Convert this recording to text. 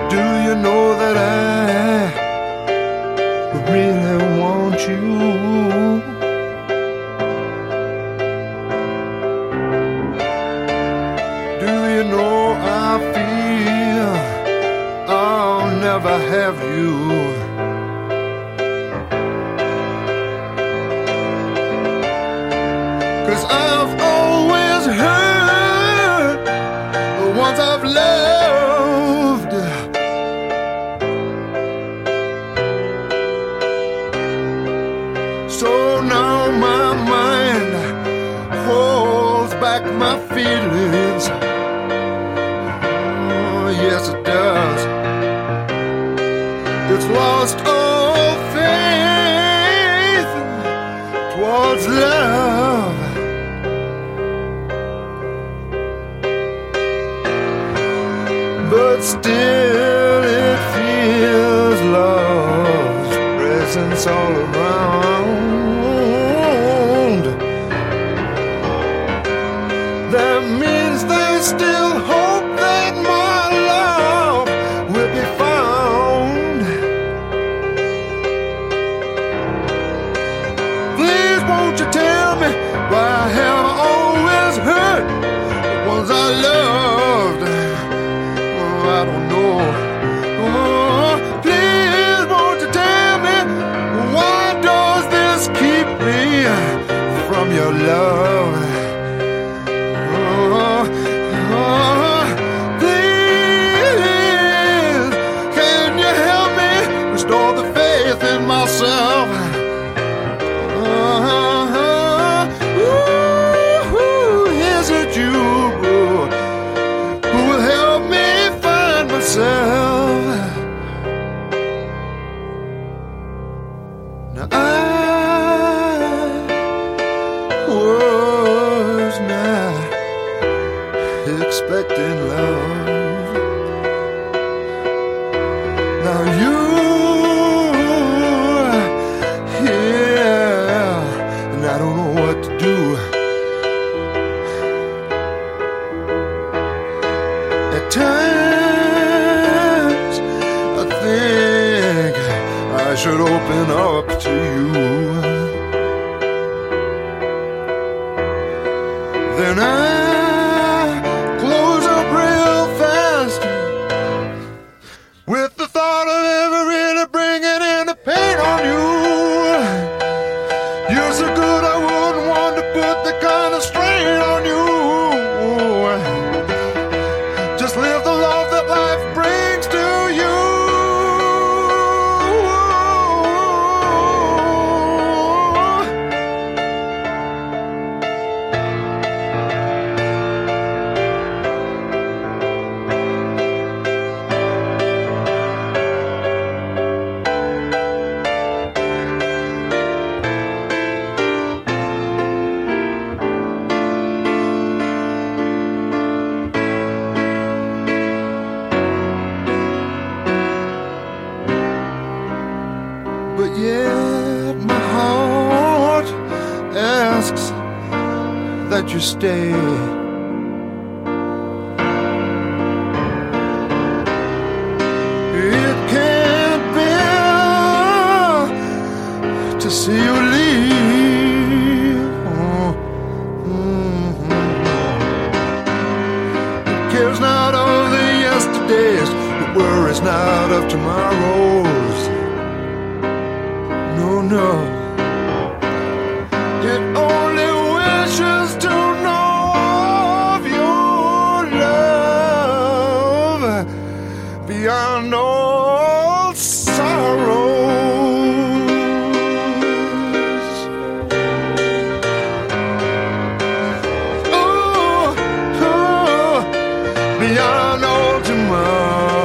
Do you know that I really want you? Do you know I feel I'll never have you? 'Cause I've always hurt the ones I've loved. So now my mind holds back my feelings. Oh, yes, it does. It's lost all faith towards love. But still it feels love's presence all around. That means there's still hope that my love will be found. Please won't you tell me why I have always hurt the ones I loved? I don't know. Oh, please won't you tell me, why does this keep me from your love? Oh, oh, please, can you help me restore the faith in myself? Is it you who will help me find myself? Now I was not expecting love. Now you here, and I don't know what to do. At times I think I should open up to you. Then I close up real fast with the thought of ever really bringing any pain on you. You're so good I wouldn't want to put the kind of strain on you. Just live the love that life brings to you. But yet my heart asks that you stay. It can't bear to see you leave. Oh, It cares not of the yesterdays, it worries not of tomorrows. No, no. It only wishes to know of your love beyond all sorrows. Oh, oh, beyond all tomorrow.